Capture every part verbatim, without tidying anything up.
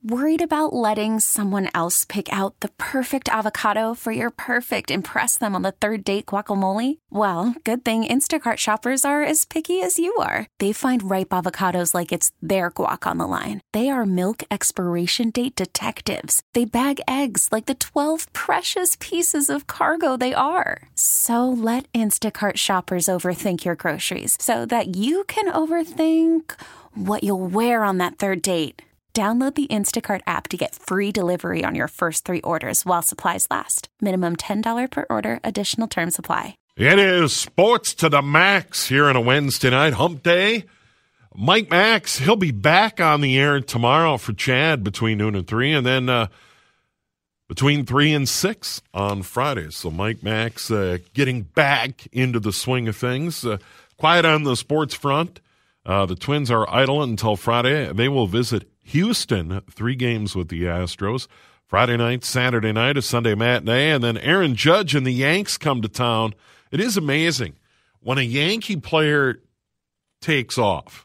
Worried about letting someone else pick out the perfect avocado for your perfect impress them on the third date guacamole? Well, good thing Instacart shoppers are as picky as you are. They find ripe avocados like it's their guac on the line. They are milk expiration date detectives. They bag eggs like the twelve precious pieces of cargo they are. So let Instacart shoppers overthink your groceries so that you can overthink what you'll wear on that third date. Download the Instacart app to get free delivery on your first three orders while supplies last. Minimum ten dollars per order. Additional terms apply. It is sports to the max here on a Wednesday night hump day. Mike Max, he'll be back on the air tomorrow for Chad between noon and three, and then uh, between three and six on Friday. So Mike Max uh, getting back into the swing of things. Uh, quiet on the sports front. Uh, the Twins are idle until Friday. They will visit Houston, three games with the Astros. Friday night, Saturday night, a Sunday matinee, and then Aaron Judge and the Yanks come to town. It is amazing when a Yankee player takes off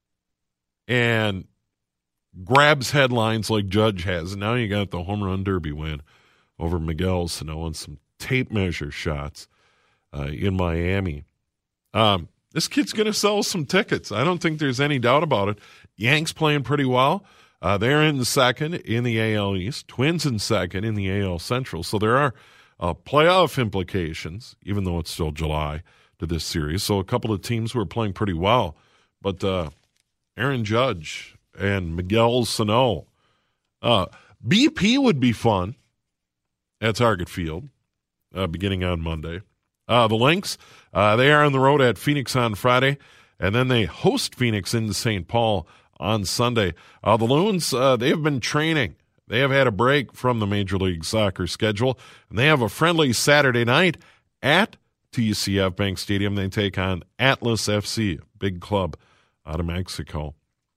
and grabs headlines like Judge has. And now you got the home run derby win over Miguel Sano and some tape measure shots uh, in Miami. Um, this kid's going to sell some tickets. I don't think there's any doubt about it. Yanks playing pretty well. Uh, they're in the second in the A L East. Twins in second in the A L Central. So there are uh, playoff implications, even though it's still July, to this series. So a couple of teams who are playing pretty well. But uh, Aaron Judge and Miguel Sano. Uh, B P would be fun at Target Field uh, beginning on Monday. Uh, the Lynx, uh, they are on the road at Phoenix on Friday, and then they host Phoenix in Saint Paul on Sunday. Uh, the Loons, uh, they have been training. They have had a break from the Major League Soccer schedule, and they have a friendly Saturday night at T C F Bank Stadium. They take on Atlas F C, big club out of Mexico.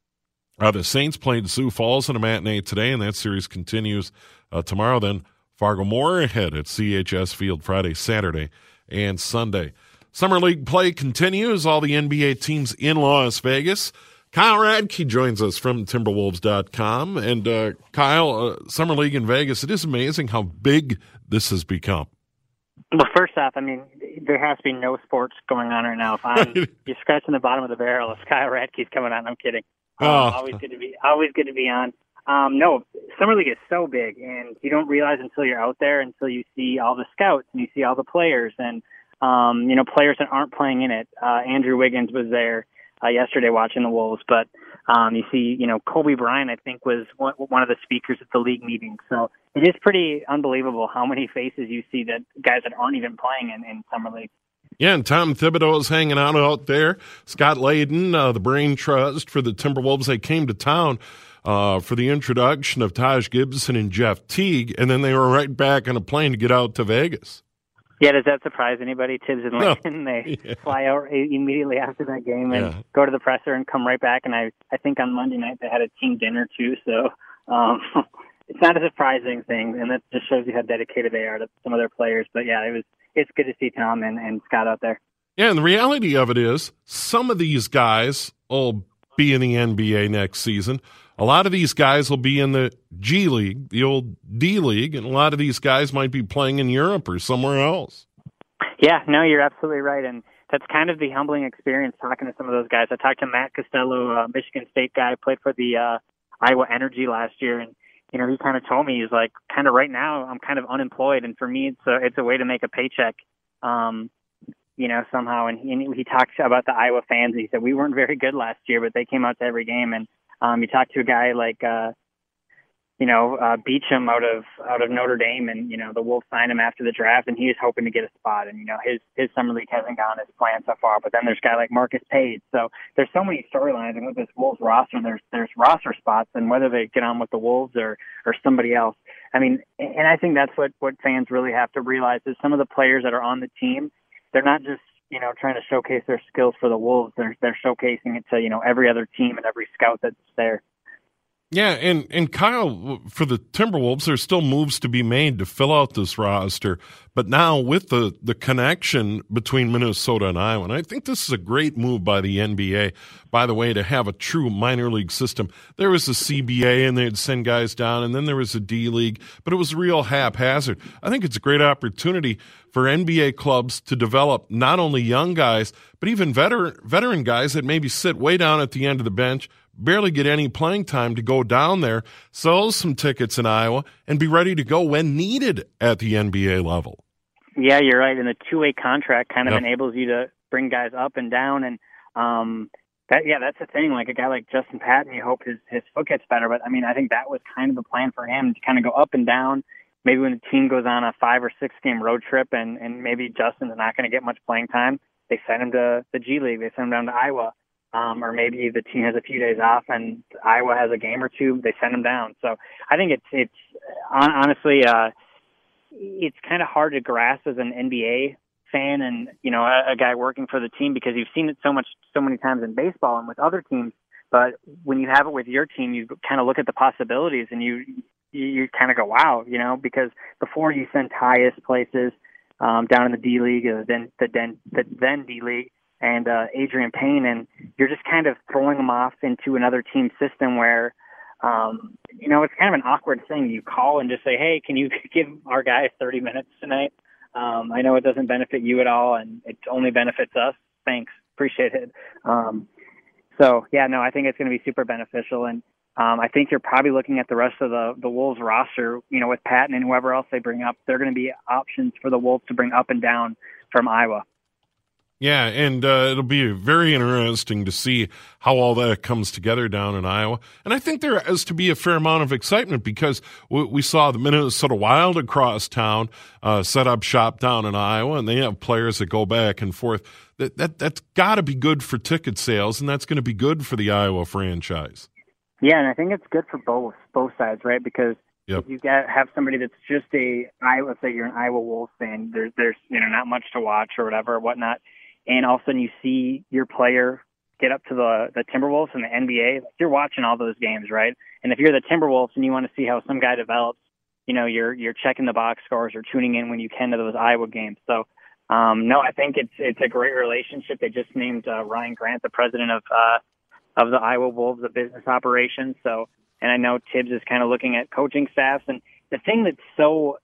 Uh, the Saints played Sioux Falls in a matinee today, and that series continues uh, tomorrow. Then Fargo-Moorhead at C H S Field Friday, Saturday, and Sunday. Summer League play continues. All the N B A teams in Las Vegas. Kyle Radke joins us from Timberwolves dot com. And uh, Kyle, uh, Summer League in Vegas, it is amazing how big this has become. Well, first off, I mean, there has to be no sports going on right now. If I'm you're scratching the bottom of the barrel, if Kyle Radke's coming on, I'm kidding. Um, oh. Always good to be, always good to be on. Um, no, Summer League is so big, and you don't realize until you're out there, until you see all the scouts and you see all the players, and um, you know, players that aren't playing in it. Uh, Andrew Wiggins was there uh, yesterday watching the Wolves, but um, you see, you know, Kobe Bryant, I think, was one, one of the speakers at the league meeting. So it is pretty unbelievable how many faces you see that guys that aren't even playing in, in Summer League. Yeah, and Tom Thibodeau is hanging out out there. Scott Layden, uh, the brain trust for the Timberwolves, they came to town uh, for the introduction of Taj Gibson and Jeff Teague, and then they were right back on a plane to get out to Vegas. Yeah, does that surprise anybody? Tibbs and No. Layden, they Yeah. fly out immediately after that game and Yeah. go to the presser and come right back. And I, I think on Monday night they had a team dinner too, so um, it's not a surprising thing, and that just shows you how dedicated they are to some of their players. But yeah, it was it's good to see Tom and, and Scott out there. Yeah, and the reality of it is some of these guys will be in the N B A next season. A lot of these guys will be in the G League, the old D League, and a lot of these guys might be playing in Europe or somewhere else. Yeah, no, you're absolutely right, and that's kind of the humbling experience talking to some of those guys. I talked to Matt Costello, a Michigan State guy, played for the uh, Iowa Energy last year, and you know, he kind of told me, he's like, kind of right now, I'm kind of unemployed, and for me, it's a, it's a way to make a paycheck, um, you know, somehow. And he, he talked about the Iowa fans. He said, we weren't very good last year, but they came out to every game. And um, you talk to a guy like, uh, you know, uh, Beecham out of out of Notre Dame, and, you know, the Wolves signed him after the draft, and he was hoping to get a spot. And, you know, his, his summer league hasn't gone as planned so far. But then there's a guy like Marcus Page. So there's so many storylines, and with this Wolves roster, there's there's roster spots, and whether they get on with the Wolves or, or somebody else. I mean, and I think that's what, what fans really have to realize is some of the players that are on the team, they're not just, you know, trying to showcase their skills for the Wolves. They're they're showcasing it to, you know, every other team and every scout that's there. Yeah, and, and Kyle, for the Timberwolves, there's still moves to be made to fill out this roster. But now with the, the connection between Minnesota and Iowa, and I think this is a great move by the N B A, by the way, to have a true minor league system. There was a C B A, and they'd send guys down, and then there was a D-League, but it was real haphazard. I think it's a great opportunity for N B A clubs to develop not only young guys, but even veteran, veteran guys that maybe sit way down at the end of the bench, barely get any playing time, to go down there, sell some tickets in Iowa, and be ready to go when needed at the N B A level. Yeah, you're right. And the two-way contract kind of Yep. enables you to bring guys up and down. And um, that, yeah, that's the thing. Like a guy like Justin Patton, you hope his, his foot gets better. But, I mean, I think that was kind of the plan for him, to kind of go up and down. Maybe when the team goes on a five- or six-game road trip and, and maybe Justin's not going to get much playing time, they send him to the G League. They send him down to Iowa. Um, or maybe the team has a few days off and Iowa has a game or two, they send them down. So I think it's, it's honestly, uh, it's kind of hard to grasp as an N B A fan and, you know, a, a guy working for the team, because you've seen it so much, so many times in baseball and with other teams. But when you have it with your team, you kind of look at the possibilities and you, you, you kind of go, wow, you know, because before you send Tyus places, um, down in the D League, uh, then the then the then D League, and uh, Adrian Payne, and you're just kind of throwing them off into another team system where, um, you know, it's kind of an awkward thing. You call and just say, hey, can you give our guy thirty minutes tonight? Um, I know it doesn't benefit you at all, and it only benefits us. Thanks. Appreciate it. Um, so, yeah, no, I think it's going to be super beneficial, and um, I think you're probably looking at the rest of the, the Wolves roster, you know, with Patton and whoever else they bring up. They're going to be options for the Wolves to bring up and down from Iowa. Yeah, and uh, it'll be very interesting to see how all that comes together down in Iowa. And I think there has to be a fair amount of excitement, because we, we saw the Minnesota Wild across town uh, set up shop down in Iowa, and they have players that go back and forth. That, that, that's got to be good for ticket sales, and that's going to be good for the Iowa franchise. Yeah, and I think it's good for both both sides, right? Because Yep. if you get, have somebody that's just a Iowa, let's say you're an Iowa Wolves fan, there's there's you know not much to watch or whatever or whatnot. And all of a sudden you see your player get up to the, the Timberwolves in the N B A, you're watching all those games, right? And if you're the Timberwolves and you want to see how some guy develops, you know, you're you're checking the box scores or tuning in when you can to those Iowa games. So, um, no, I think it's it's a great relationship. They just named uh, Ryan Grant the president of uh, of the Iowa Wolves of business operations. So, and I know Tibbs is kind of looking at coaching staffs. And the thing that's so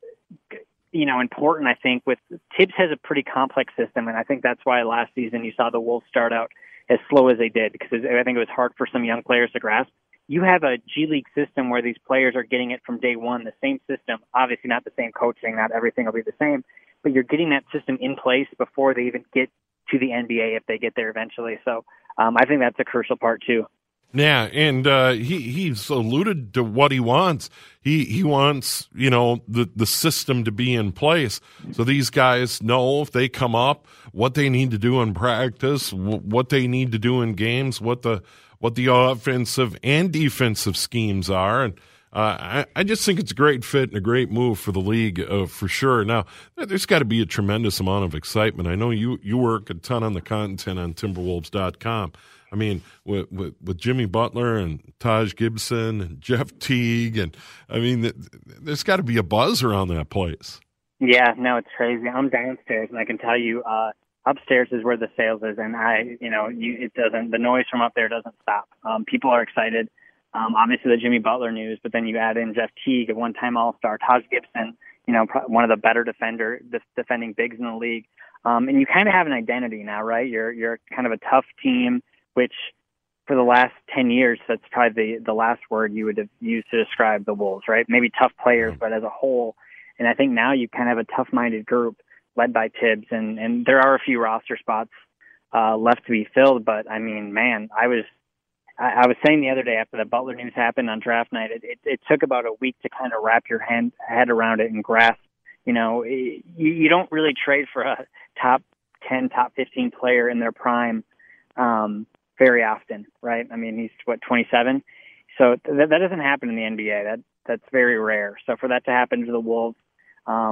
you know, important, I think, with Tibbs has a pretty complex system, and I think that's why last season you saw the Wolves start out as slow as they did, because I think it was hard for some young players to grasp. You have a G League system where these players are getting it from day one, the same system, obviously not the same coaching, not everything will be the same, but you're getting that system in place before they even get to the N B A if they get there eventually. So um, I think that's a crucial part too. Yeah, and uh, he he's alluded to what he wants. He he wants, you know, the, the system to be in place, so these guys know if they come up what they need to do in practice, w- what they need to do in games, what the what the offensive and defensive schemes are. And uh, I, I just think it's a great fit and a great move for the league, uh, for sure. Now, there's got to be a tremendous amount of excitement. I know you, you work a ton on the content on Timberwolves dot com. I mean, with, with, with Jimmy Butler and Taj Gibson and Jeff Teague, and I mean, th- there's got to be a buzz around that place. Yeah, no, it's crazy. I'm downstairs, and I can tell you, uh, upstairs is where the sales is, and I, you know, you, it doesn't. The noise from up there doesn't stop. Um, people are excited. Um, obviously, the Jimmy Butler news, but then you add in Jeff Teague, a one-time All-Star, Taj Gibson, you know, one of the better defender def- defending bigs in the league, um, and you kind of have an identity now, right? You're you're kind of a tough team, which for the last ten years, that's probably the, the last word you would have used to describe the Wolves, right? Maybe tough players, but as a whole. And I think now you kind of have a tough-minded group led by Tibbs, and, and there are a few roster spots uh, left to be filled. But, I mean, man, I was I, I was saying the other day after the Butler news happened on draft night, it, it, it took about a week to kind of wrap your hand, head around it and grasp. You know, you, you don't really trade for a top ten, top fifteen player in their prime um, very often, right? I mean, he's, what, twenty-seven? So th- that doesn't happen in the N B A. That That's very rare. So for that to happen to the Wolves, um,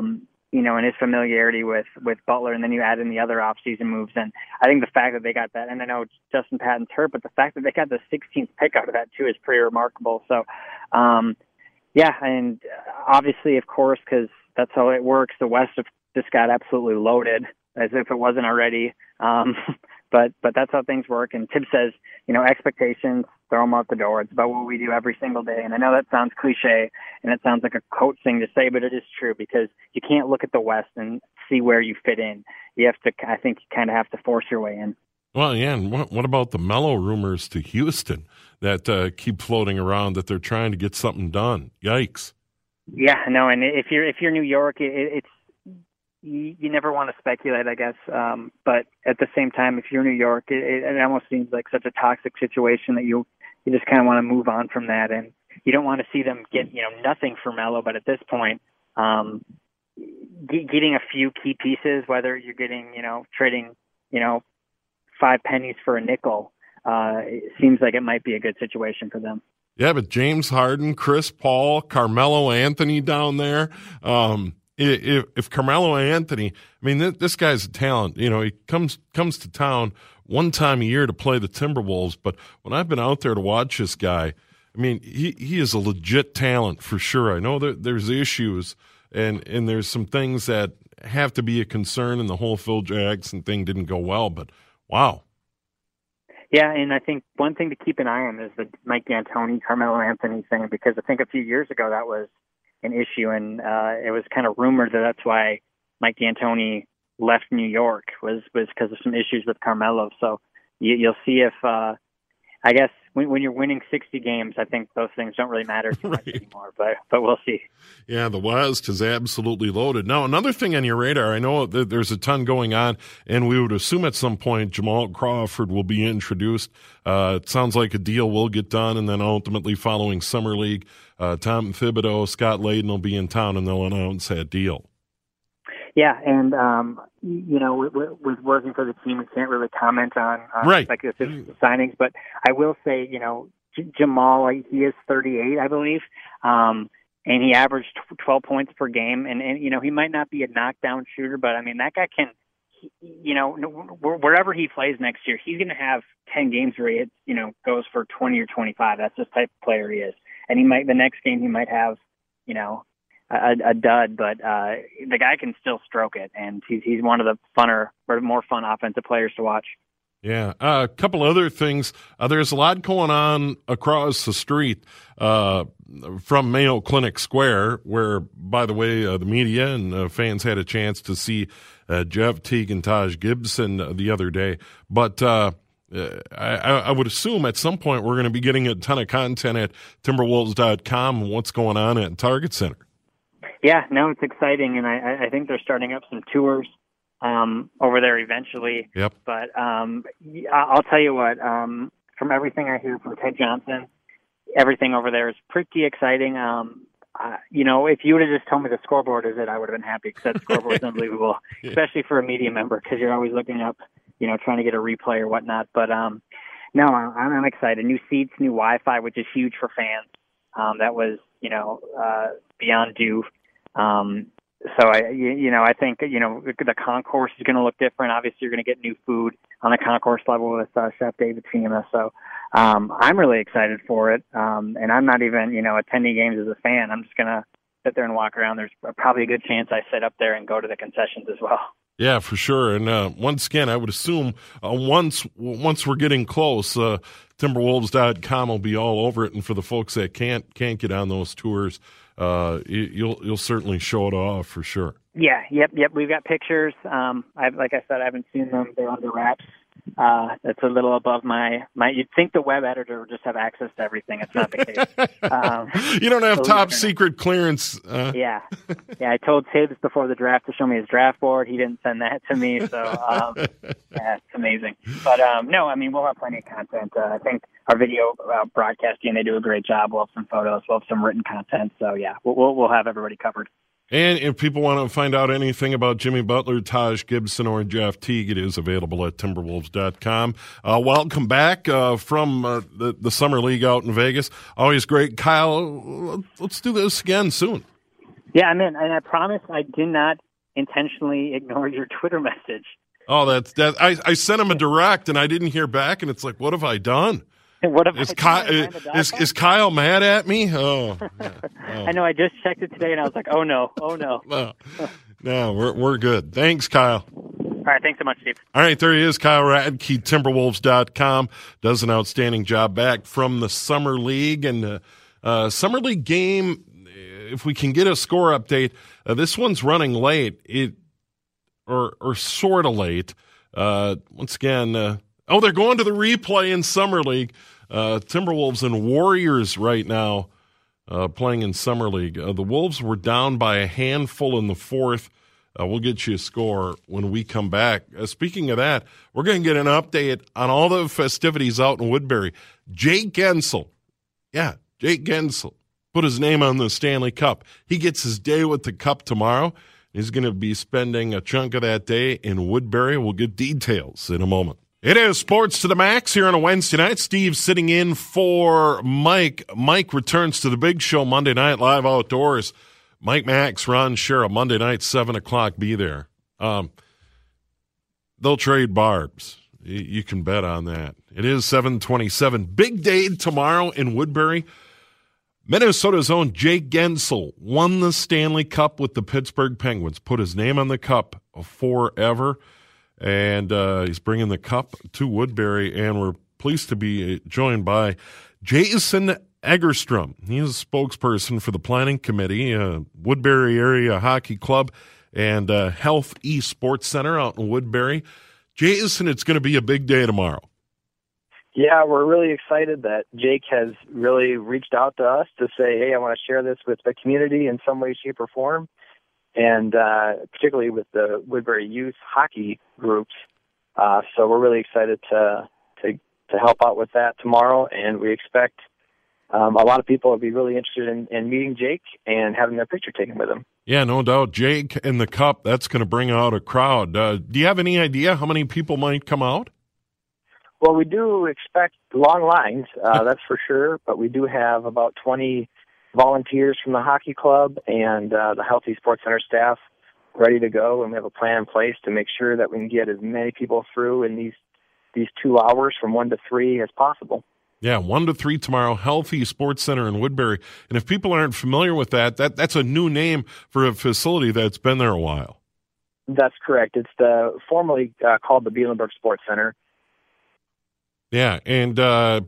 you know, and his familiarity with, with Butler, and then you add in the other offseason moves. And I think the fact that they got that, and I know Justin Patton's hurt, but the fact that they got the sixteenth pick out of that too is pretty remarkable. So, um, yeah, and obviously, of course, because that's how it works, the West just got absolutely loaded, as if it wasn't already. Um, but but that's how things work. And Tibbs says, you know, expectations, throw them out the door. It's about what we do every single day. And I know that sounds cliche, and it sounds like a coach thing to say, but it is true, because you can't look at the West and see where you fit in. You have to, I think, you kind of have to force your way in. Well, yeah, and what, what about the Melo rumors to Houston that uh, keep floating around that they're trying to get something done? Yikes. Yeah, no, and if you're if you're New York, it, it's you, you never want to speculate, I guess. Um, but at the same time, if you're New York, it, it almost seems like such a toxic situation that you you just kind of want to move on from that, and you don't want to see them get you know nothing for Melo. But at this point, um, g- getting a few key pieces, whether you're getting you know trading you know. five pennies for a nickel, uh, it seems like it might be a good situation for them. Yeah, but James Harden, Chris Paul, Carmelo Anthony down there. Um, if, if Carmelo Anthony, I mean, th- this guy's a talent. You know, he comes comes to town one time a year to play the Timberwolves. But when I've been out there to watch this guy, I mean, he, he is a legit talent for sure. I know that there's issues and, and there's some things that have to be a concern, and the whole Phil Jackson thing didn't go well, but wow. Yeah, and I think one thing to keep an eye on is the Mike D'Antoni, Carmelo Anthony thing, because I think a few years ago that was an issue, and uh, it was kind of rumored that that's why Mike D'Antoni left New York, was was because of some issues with Carmelo. So you, you'll see if, uh, I guess, when, when you're winning sixty games, I think those things don't really matter too much right. anymore, but but we'll see. Yeah, the West is absolutely loaded. Now, another thing on your radar, I know that there's a ton going on, and we would assume at some point Jamal Crawford will be introduced. Uh, it sounds like a deal will get done, and then ultimately following Summer League, uh, Tom Thibodeau, Scott Layden will be in town, and they'll announce that deal. Yeah, and, um, you know, with, with working for the team, we can't really comment on, on right. like the signings, but I will say, you know, J- Jamal, he is thirty-eight, I believe, um, and he averaged twelve points per game, and, and, you know, he might not be a knockdown shooter, but, I mean, that guy can, you know, wherever he plays next year, he's going to have ten games where he, you know, goes for twenty or twenty-five. That's the type of player he is. And he might, the next game he might have, you know, A, a dud, but uh, the guy can still stroke it, and he's he's one of the funner or more fun offensive players to watch. Yeah, uh, a couple other things. Uh, there's a lot going on across the street uh, from Mayo Clinic Square, where, by the way, uh, the media and uh, fans had a chance to see uh, Jeff Teague and Taj Gibson uh, the other day. But uh, I, I would assume at some point we're going to be getting a ton of content at Timberwolves dot com and what's going on at Target Center. Yeah, no, it's exciting, and I, I think they're starting up some tours um, over there eventually. Yep. But um, I'll tell you what, um, from everything I hear from Ted Johnson, everything over there is pretty exciting. Um, uh, you know, if you would have just told me the scoreboard is it, I would have been happy, because that scoreboard is unbelievable, yeah. especially for a media member, because you're always looking up, you know, trying to get a replay or whatnot. But um, no, I'm, I'm excited. New seats, new Wi-Fi, which is huge for fans. Um, that was, you know, uh, beyond due. Um, so I, you, you know, I think, you know, the concourse is going to look different. Obviously you're going to get new food on the concourse level with uh, Chef David Fima. So, um, I'm really excited for it. Um, and I'm not even, you know, attending games as a fan. I'm just going to sit there and walk around. There's probably a good chance I sit up there and go to the concessions as well. Yeah, for sure. And uh, once again, I would assume uh, once once we're getting close, uh, Timberwolves dot com will be all over it. And for the folks that can't can't get on those tours, uh, you'll you'll certainly show it off for sure. Yeah, yep, yep. We've got pictures. Um, I've like I said, I haven't seen them. They're under wraps. Uh, that's a little above my, my, you'd think the web editor would just have access to everything. It's not the case. Um, you don't have top secret clearance. Uh. Yeah. Yeah. I told Tibbs before the draft to show me his draft board. He didn't send that to me. So, um, yeah, it's amazing. But, um, no, I mean, we'll have plenty of content. Uh, I think our video uh, broadcasting, they do a great job. We'll have some photos. We'll have some written content. So yeah, we'll, we'll, we'll have everybody covered. And if people want to find out anything about Jimmy Butler, Taj Gibson, or Jeff Teague, it is available at Timberwolves dot com. Uh, welcome back uh, from uh, the, the Summer League out in Vegas. Always great. Kyle, let's do this again soon. Yeah, I'm in. And I promise I did not intentionally ignored your Twitter message. Oh, that's that. I, I sent him a direct, and I didn't hear back, and it's like, what have I done? What have is, I Kyle, done? is, is Kyle mad at me? Oh, yeah. Oh. I know. I just checked it today, and I was like, oh, no. Oh, no. no, no we're, we're good. Thanks, Kyle. All right. Thanks so much, Steve. All right. There he is, Kyle Radke, Timberwolves dot com. Does an outstanding job back from the Summer League. And the uh, Summer League game, if we can get a score update, uh, this one's running late. It Or, or sort of late. Uh, once again, uh, oh, they're going to the replay in Summer League. Uh, Timberwolves and Warriors right now uh, playing in Summer League. Uh, the Wolves were down by a handful in the fourth. Uh, we'll get you a score when we come back. Uh, speaking of that, we're going to get an update on all the festivities out in Woodbury. Jake Gensel, yeah, Jake Gensel, put his name on the Stanley Cup. He gets his day with the cup tomorrow. He's going to be spending a chunk of that day in Woodbury. We'll get details in a moment. It is Sports to the Max here on a Wednesday night. Steve sitting in for Mike. Mike returns to the big show Monday night, live outdoors. Mike Max, Ron Shera, Monday night, seven o'clock, be there. Um, they'll trade barbs. You, you can bet on that. It is seven twenty-seven. Big day tomorrow in Woodbury. Minnesota's own Jake Gensel won the Stanley Cup with the Pittsburgh Penguins, put his name on the cup forever, and uh, he's bringing the cup to Woodbury, and we're pleased to be joined by Jason Egerstrom. He's a spokesperson for the planning committee, uh, Woodbury Area Hockey Club, and uh, Health East Sports Center out in Woodbury. Jason, it's going to be a big day tomorrow. Yeah, we're really excited that Jake has really reached out to us to say, hey, I want to share this with the community in some way, shape, or form, and uh, particularly with the Woodbury youth hockey groups. Uh, so we're really excited to, to to help out with that tomorrow, and we expect um, a lot of people will be really interested in, in meeting Jake and having their picture taken with him. Yeah, no doubt. Jake and the cup, that's going to bring out a crowd. Uh, do you have any idea how many people might come out? Well, we do expect long lines, uh, that's for sure, but we do have about twenty volunteers from the hockey club and uh, the Healthy Sports Center staff ready to go, and we have a plan in place to make sure that we can get as many people through in these these two hours from one to three as possible. Yeah, one to three tomorrow, Healthy Sports Center in Woodbury. And if people aren't familiar with that, that that's a new name for a facility that's been there a while. That's correct. It's the formerly uh, called the Bielenberg Sports Center. Yeah, and uh,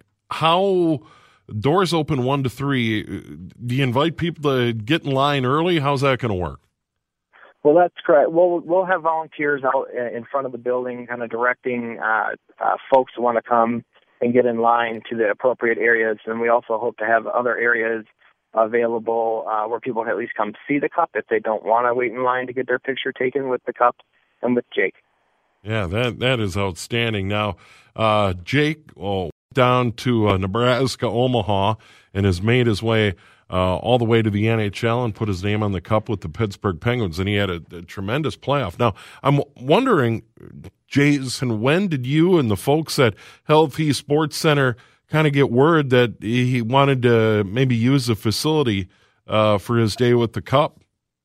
how doors open one to three? Do you invite people to get in line early? How's that going to work? Well, that's correct. We'll we'll have volunteers out in front of the building, kind of directing uh, uh, folks who want to come and get in line to the appropriate areas, and we also hope to have other areas available uh, where people can at least come see the cup if they don't want to wait in line to get their picture taken with the cup and with Jake. Yeah, that that is outstanding. Now, uh, Jake oh, down to uh, Nebraska, Omaha, and has made his way uh, all the way to the N H L and put his name on the cup with the Pittsburgh Penguins, and he had a, a tremendous playoff. Now, I'm wondering, Jason, when did you and the folks at Healthy Sports Center kind of get word that he wanted to maybe use the facility uh, for his day with the cup?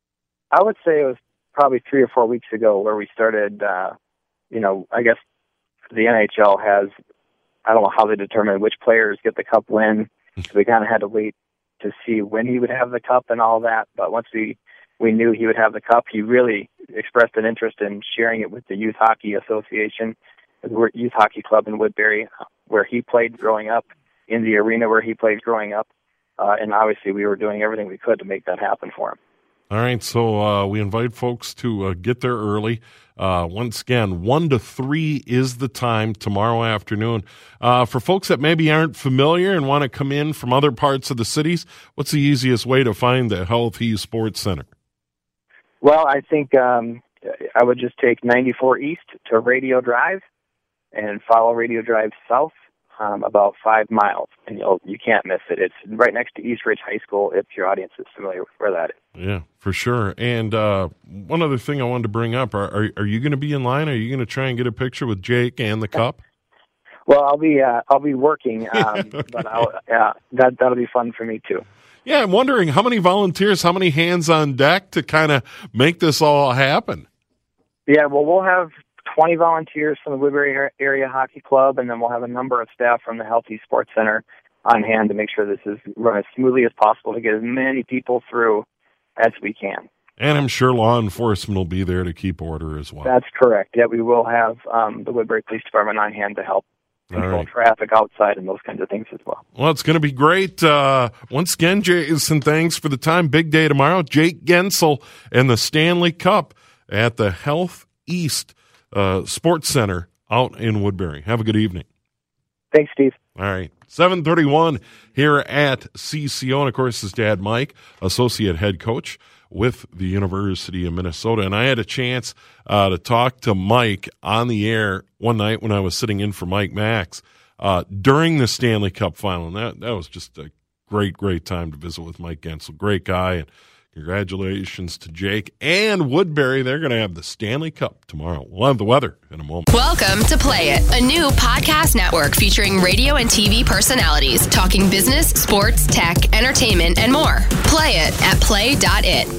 I would say it was probably three or four weeks ago where we started uh, – you know, I guess the N H L has, I don't know how they determine which players get the cup when. So we kind of had to wait to see when he would have the cup and all that. But once we, we knew he would have the cup, he really expressed an interest in sharing it with the Youth Hockey Association, the Youth Hockey Club in Woodbury, where he played growing up, in the arena where he played growing up. Uh, and obviously we were doing everything we could to make that happen for him. All right, so uh, we invite folks to uh, get there early. Uh, once again, one to three is the time tomorrow afternoon. Uh, for folks that maybe aren't familiar and want to come in from other parts of the cities, what's the easiest way to find the Healthy Sports Center? Well, I think um, I would just take ninety-four East to Radio Drive and follow Radio Drive south um, about five miles, and you'll, you can't miss it. It's right next to East Ridge High School, if your audience is familiar with where that is. Yeah, for sure. And uh, one other thing I wanted to bring up, are, are, are you going to be in line? Are you going to try and get a picture with Jake and the cup? Well, I'll be uh, I'll be working, um, but I'll, uh, that, that'll be fun for me, too. Yeah, I'm wondering how many volunteers, how many hands on deck to kind of make this all happen. Yeah, well, we'll have twenty volunteers from the Woodbury Area Hockey Club, and then we'll have a number of staff from the Healthy Sports Center on hand to make sure this is run as smoothly as possible to get as many people through as we can. And I'm sure law enforcement will be there to keep order as well. That's correct. Yeah, we will have um, the Woodbury Police Department on hand to help control right. traffic outside and those kinds of things as well. Well, it's going to be great. Uh, once again, Jason, thanks for the time. Big day tomorrow. Jake Gensel and the Stanley Cup at the Health East uh, Sports Center out in Woodbury. Have a good evening. Thanks, Steve. All right. seven thirty-one here at C C O. And, of course, his dad, Mike, associate head coach with the University of Minnesota. And I had a chance uh, to talk to Mike on the air one night when I was sitting in for Mike Max uh, during the Stanley Cup final. And that, that was just a great, great time to visit with Mike Gensel. Great guy. And congratulations to Jake and Woodbury. They're going to have the Stanley Cup tomorrow. We'll have the weather in a moment. Welcome to Play It, a new podcast network featuring radio and T V personalities talking business, sports, tech, entertainment, and more. Play it at play dot it.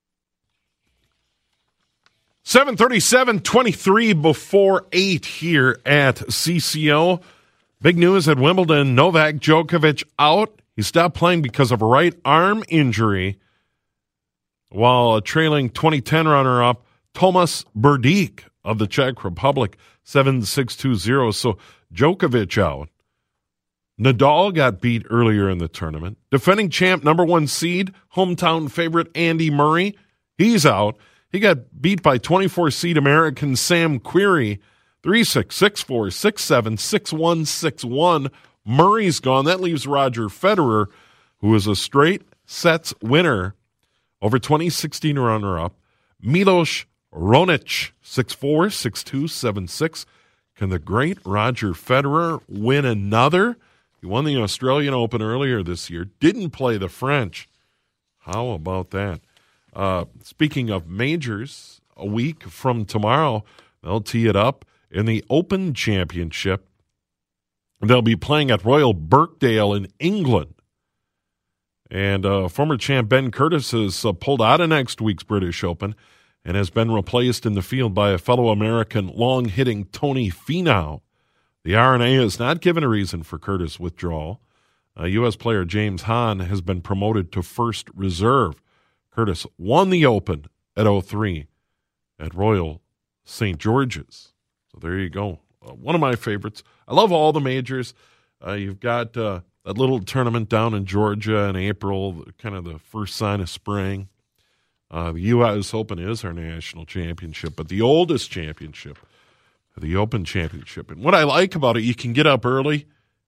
seven thirty-seven, twenty-three before eight here at C C O. Big news at Wimbledon. Novak Djokovic out. He stopped playing because of a right arm injury, while trailing twenty ten runner-up Tomas Berdych of the Czech Republic, seven six two zero. So Djokovic out. Nadal got beat earlier in the tournament. Defending champ, number one seed, hometown favorite Andy Murray, he's out. He got beat by twenty-four seed American Sam Querrey, three six, six four, six seven, six one, six one. Murray's gone. That leaves Roger Federer, who is a straight sets winner over twenty sixteen runner-up, Milos Raonic, six four, six two, seven six. Can the great Roger Federer win another? He won the Australian Open earlier this year, didn't play the French. How about that? Uh, speaking of majors, a week from tomorrow, they'll tee it up in the Open Championship. They'll be playing at Royal Birkdale in England. And uh, former champ Ben Curtis has uh, pulled out of next week's British Open and has been replaced in the field by a fellow American long-hitting Tony Finau. The R N A has not given a reason for Curtis' withdrawal. Uh, U S player James Hahn has been promoted to first reserve. Curtis won the Open at oh three at Royal Saint George's. So there you go. Uh, one of my favorites. I love all the majors. Uh, you've got uh, that little tournament down in Georgia in April, kind of the first sign of spring. Uh, the U S Open is our national championship, but the oldest championship, the Open Championship. And what I like about it, you can get up early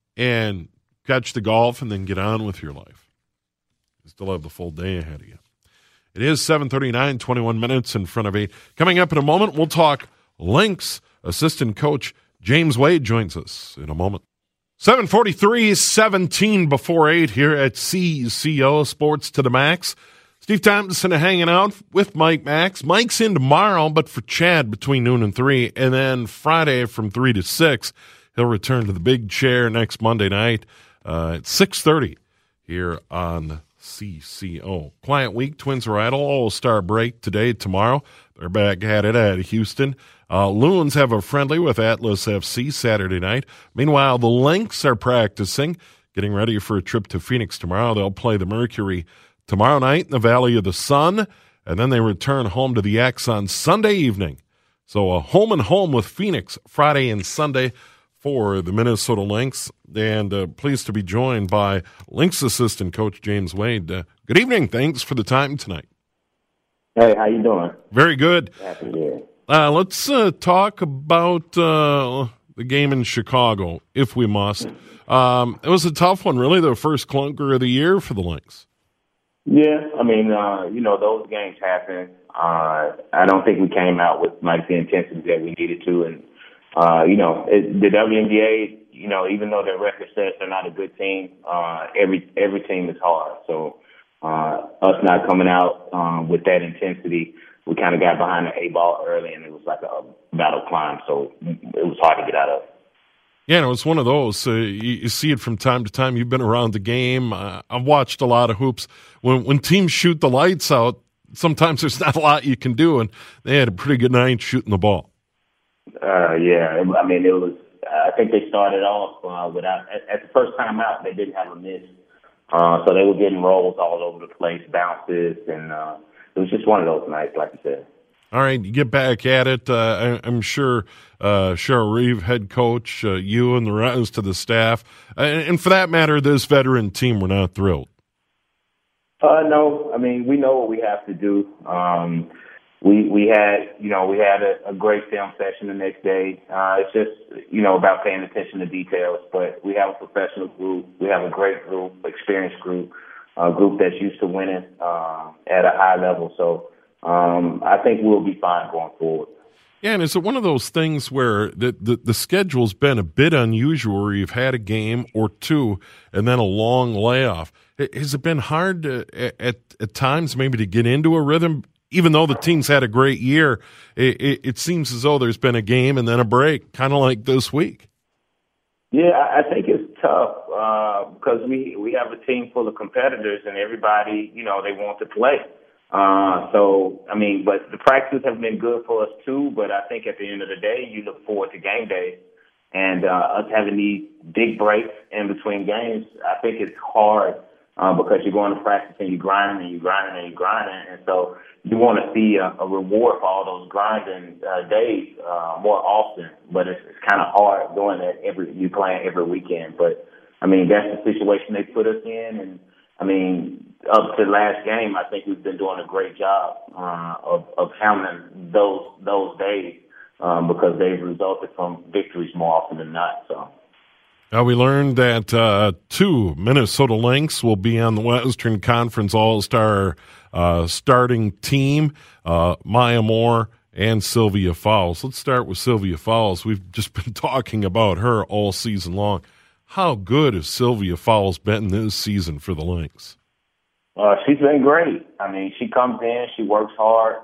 and catch the golf and then get on with your life. You still have the full day ahead of you. It is seven thirty-nine, twenty-one minutes in front of eight. Coming up in a moment, we'll talk Lynx. Assistant coach James Wade joins us in a moment. seven forty-three, seventeen before eight here at C C O Sports to the Max. Steve Thompson hanging out with Mike Max. Mike's in tomorrow, but for Chad between noon and three. And then Friday from three to six, he'll return to the big chair next Monday night uh, at six thirty here on C C O. Quiet week, Twins are idle. All-Star break today, tomorrow. They're back at it at Houston. Uh, Loons have a friendly with Atlas F C Saturday night. Meanwhile, the Lynx are practicing, getting ready for a trip to Phoenix tomorrow. They'll play the Mercury tomorrow night in the Valley of the Sun, and then they return home to the X on Sunday evening. So a home and home with Phoenix Friday and Sunday for the Minnesota Lynx. And uh, pleased to be joined by Lynx assistant coach James Wade. Uh, good evening. Thanks for the time tonight. Hey, how you doing? Very good. Happy year. Uh, let's uh, talk about uh, the game in Chicago, if we must. Um, it was a tough one, really, the first clunker of the year for the Lynx. Yeah, I mean, uh, you know, those games happen. Uh, I don't think we came out with like the intensity that we needed to. And, uh, you know, it, the W N B A, you know, even though their record says they're not a good team, uh, every every team is hard. So uh, us not coming out um, with that intensity, we kind of got behind the eight ball early, and it was like a battle climb. So it was hard to get out of. Yeah, no, it's one of those. Uh, you, you see it from time to time. You've been around the game. Uh, I've watched a lot of hoops. When when teams shoot the lights out, sometimes there's not a lot you can do, and they had a pretty good night shooting the ball. Uh, yeah, I mean, it was. I think they started off uh, without. At, at the first time out, they didn't have a miss, uh, so they were getting rolls all over the place, bounces, and uh, it was just one of those nights, like you said. All right, you get back at it. Uh, I, I'm sure uh, Cheryl Reeve, head coach, uh, you and the rest of the staff, uh, and for that matter, this veteran team were not thrilled. Uh, no, I mean, we know what we have to do. Um, we we had, you know, we had a, a great film session the next day. Uh, it's just, you know, about paying attention to details. But we have a professional group. We have a great group, experienced group, a group that's used to winning uh, at a high level. So um, I think we'll be fine going forward. Yeah, and is it one of those things where the, the, the schedule's been a bit unusual, where you've had a game or two and then a long layoff? Has it been hard to, at, at times maybe to get into a rhythm? Even though the team's had a great year, it, it, it seems as though there's been a game and then a break, kind of like this week. Yeah, I think it's tough uh, because we, we have a team full of competitors and everybody, you know, they want to play. Uh, so, I mean, but the practices have been good for us too, but I think at the end of the day, you look forward to game day. And uh, us having these big breaks in between games, I think it's hard uh, because you're going to practice and you're grinding and you're grinding and you're grinding. And so you want to see a, a reward for all those grinding uh, days uh, more often. But it's, it's kind of hard doing that every you playing every weekend. But, I mean, that's the situation they put us in. And, I mean, up to the last game, I think we've been doing a great job uh, of, of handling those those days um, because they've resulted from victories more often than not. So, now we learned that uh, two Minnesota Lynx will be on the Western Conference All-Star uh, starting team, uh, Maya Moore and Sylvia Fowles. Let's start with Sylvia Fowles. We've just been talking about her all season long. How good has Sylvia Fowles been this season for the Lynx? Uh, she's been great. I mean, she comes in, she works hard,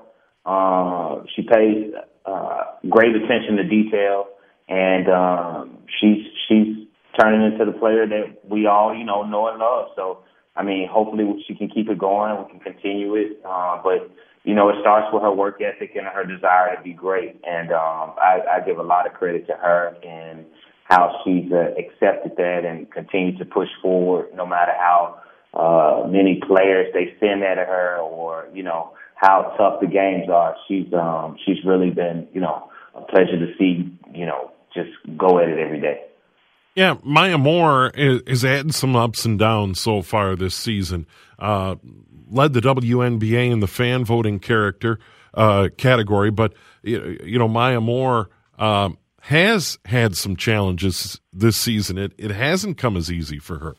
uh, she pays uh, great attention to detail, and um, she's she's turning into the player that we all, you know, know and love. So, I mean, hopefully she can keep it going, we can continue it. Uh, but, you know, it starts with her work ethic and her desire to be great. And um, I, I give a lot of credit to her and how she's uh, accepted that and continued to push forward no matter how uh, many players they send at her or, you know, how tough the games are. She's um, she's really been, you know, a pleasure to see, you know, just go at it every day. Yeah, Maya Moore has had some ups and downs so far this season. Uh, led the W N B A in the fan voting character uh, category, but, you know, Maya Moore uh, has had some challenges this season. It it hasn't come as easy for her.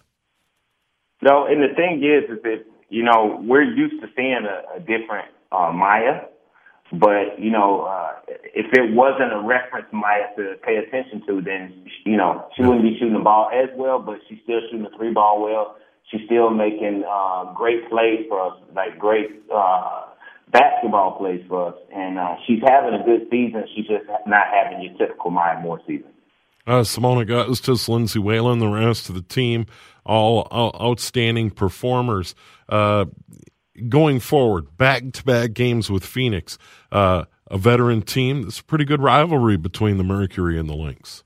No, and the thing is, is that, you know, we're used to seeing a, a different uh, Maya, but, you know, uh, if it wasn't a reference Maya to pay attention to, then, you know, she wouldn't be shooting the ball as well, but she's still shooting the three ball well. She's still making uh, great plays for us, like great uh, basketball plays for us. And uh, she's having a good season. She's just not having your typical Maya Moore season. Uh, Simona Augustus, Lindsay Whalen, the rest of the team, all, all outstanding performers. Uh, going forward, back-to-back games with Phoenix, uh, a veteran team. It's a pretty good rivalry between the Mercury and the Lynx.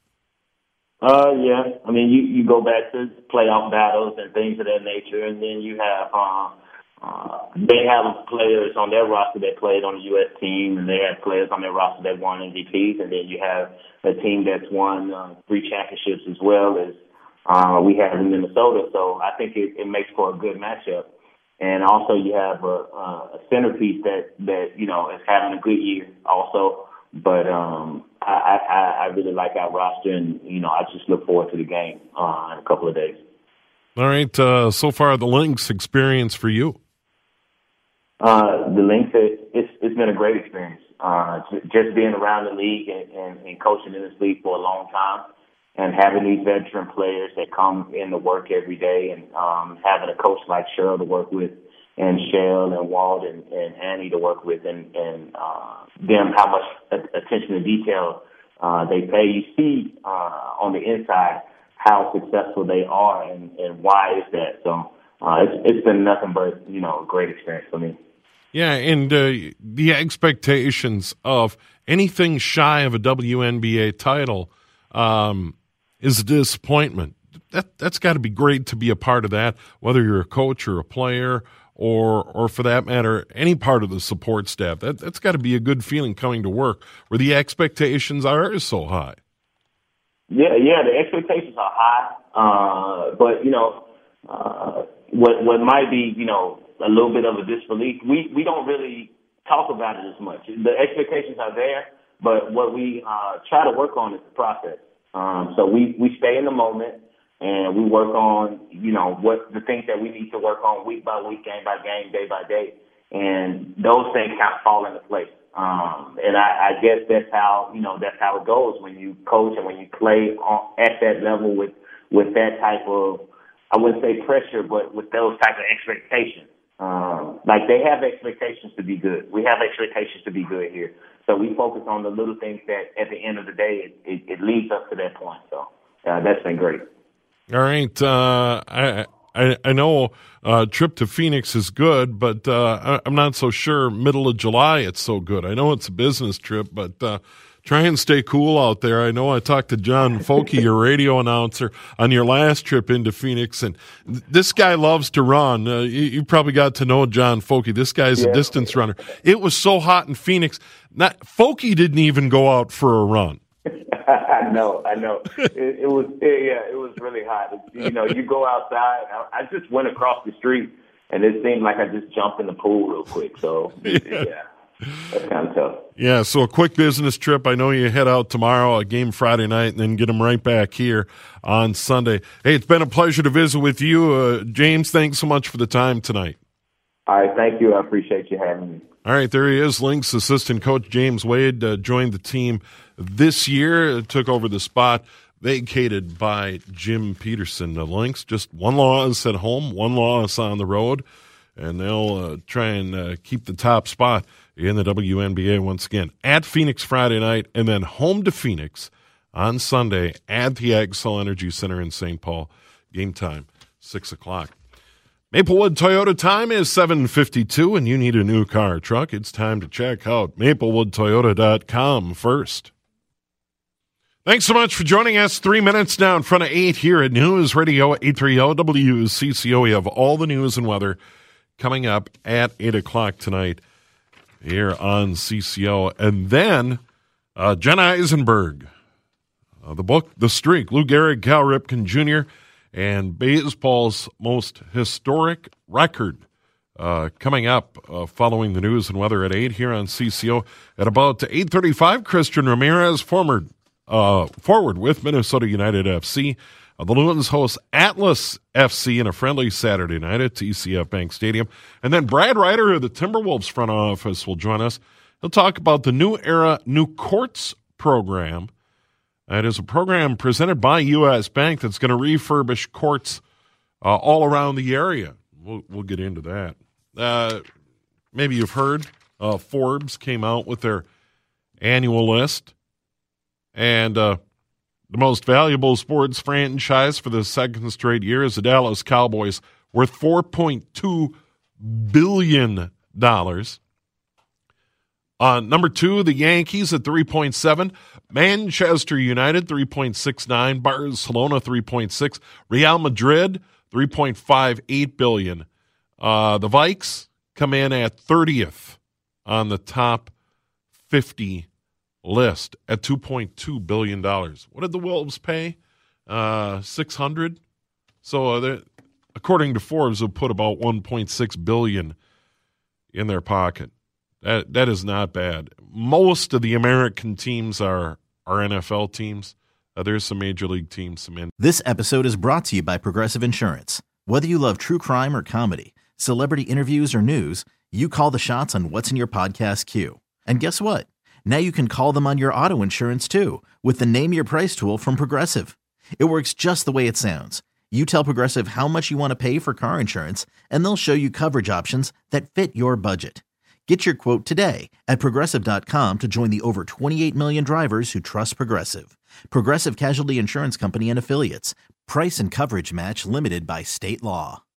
Uh, yeah. I mean, you, you go back to playoff battles and things of that nature, and then you have uh, uh, they have players on their roster that played on the U S team, and they have players on their roster that won M V Ps, and then you have a team that's won uh, three championships as well as uh, we have in Minnesota. So I think it, it makes for a good matchup. And also you have a, a centerpiece that, that, you know, is having a good year also. But um, I, I, I really like our roster, and, you know, I just look forward to the game uh, in a couple of days. All right. Uh, so far, the Lynx experience for you? Uh, the Lynx, it's, it's been a great experience. Uh, just being around the league and, and, and coaching in this league for a long time, and having these veteran players that come in to work every day, and um, having a coach like Cheryl to work with, and Shell and Walt and, and Annie to work with, and, and uh, them how much attention to detail uh, they pay. You see uh, on the inside how successful they are and, and why is that. So uh, it's, it's been nothing but, you know, a great experience for me. Yeah, and uh, the expectations of anything shy of a W N B A title um, is a disappointment. That, that's got to be great to be a part of that, whether you're a coach or a player or, or for that matter, any part of the support staff. That, that's got to be a good feeling coming to work where the expectations are so high. Yeah, yeah, the expectations are high, uh, but, you know, uh, what what might be, you know, a little bit of a disbelief, we, we don't really talk about it as much. The expectations are there, but what we uh, try to work on is the process. Um, so we, we stay in the moment, and we work on, you know, what the things that we need to work on week by week, game by game, day by day, and those things kind of fall into place. Um, and I, I guess that's how, you know, that's how it goes when you coach and when you play on, at that level with, with that type of, I wouldn't say pressure, but with those type of expectations. Um, like they have expectations to be good. We have expectations to be good here. So we focus on the little things that at the end of the day, it, it, it leads us to that point. So uh, that's been great. All right. Uh, I, I, I know uh, trip to Phoenix is good, but uh, I'm not so sure middle of July it's so good. I know it's a business trip, but uh, try and stay cool out there. I know I talked to John Folke, your radio announcer, on your last trip into Phoenix, and th- this guy loves to run. Uh, you, you probably got to know John Folke. This guy's yeah. a distance runner. It was so hot in Phoenix. Not, Folke didn't even go out for a run. I know, I know. It, it was, it, yeah, it was really hot. It, you know, you go outside. I, I just went across the street, and it seemed like I just jumped in the pool real quick. So, yeah, yeah that's kind of tough. Yeah, so a quick business trip. I know you head out tomorrow, a game Friday night, and then get them right back here on Sunday. Hey, it's been a pleasure to visit with you. Uh, James, thanks so much for the time tonight. All right, thank you. I appreciate you having me. All right, there he is. Lynx assistant coach James Wade uh, joined the team this year, took over the spot vacated by Jim Peterson. The Lynx, just one loss at home, one loss on the road, and they'll uh, try and uh, keep the top spot in the W N B A once again. At Phoenix Friday night, and then home to Phoenix on Sunday at the Xcel Energy Center in Saint Paul. Game time, six o'clock. Maplewood Toyota time is seven fifty-two, and you need a new car or truck. It's time to check out maplewood toyota dot com first. Thanks so much for joining us. Three minutes now in front of eight here at News Radio eight thirty W C C O. We have all the news and weather coming up at eight o'clock tonight here on C C O. And then uh, Jen Eisenberg, uh, the book, The Streak, Lou Gehrig, Cal Ripken Junior, and baseball's most historic record uh, coming up uh, following the news and weather at eight here on C C O. At about eight thirty-five, Christian Ramirez, former uh, forward with Minnesota United F C. Uh, the Loons host Atlas F C in a friendly Saturday night at T C F Bank Stadium. And then Brad Ryder of the Timberwolves front office will join us. He'll talk about the New Era New Courts program. It is a program presented by U S. Bank that's going to refurbish courts uh, all around the area. We'll, we'll get into that. Uh, maybe you've heard uh, Forbes came out with their annual list, and uh, the most valuable sports franchise for the second straight year is the Dallas Cowboys, worth four point two billion dollars. Uh, number two, the Yankees at three point seven. Manchester United, three point six nine. Barcelona, three point six. Real Madrid, three point five eight billion dollars. Uh, the Vikes come in at thirtieth on the top fifty list at two point two billion dollars. What did the Wolves pay? Uh, six hundred. So uh, according to Forbes, they'll put about one point six billion dollars in their pocket. That that is not bad. Most of the American teams are, are N F L teams. Uh, there's some major league teams. Some in- This episode is brought to you by Progressive Insurance. Whether you love true crime or comedy, celebrity interviews or news, you call the shots on what's in your podcast queue. And guess what? Now you can call them on your auto insurance too with the Name Your Price tool from Progressive. It works just the way it sounds. You tell Progressive how much you want to pay for car insurance, and they'll show you coverage options that fit your budget. Get your quote today at Progressive dot com to join the over twenty-eight million drivers who trust Progressive. Progressive Casualty Insurance Company and Affiliates. Price and coverage match limited by state law.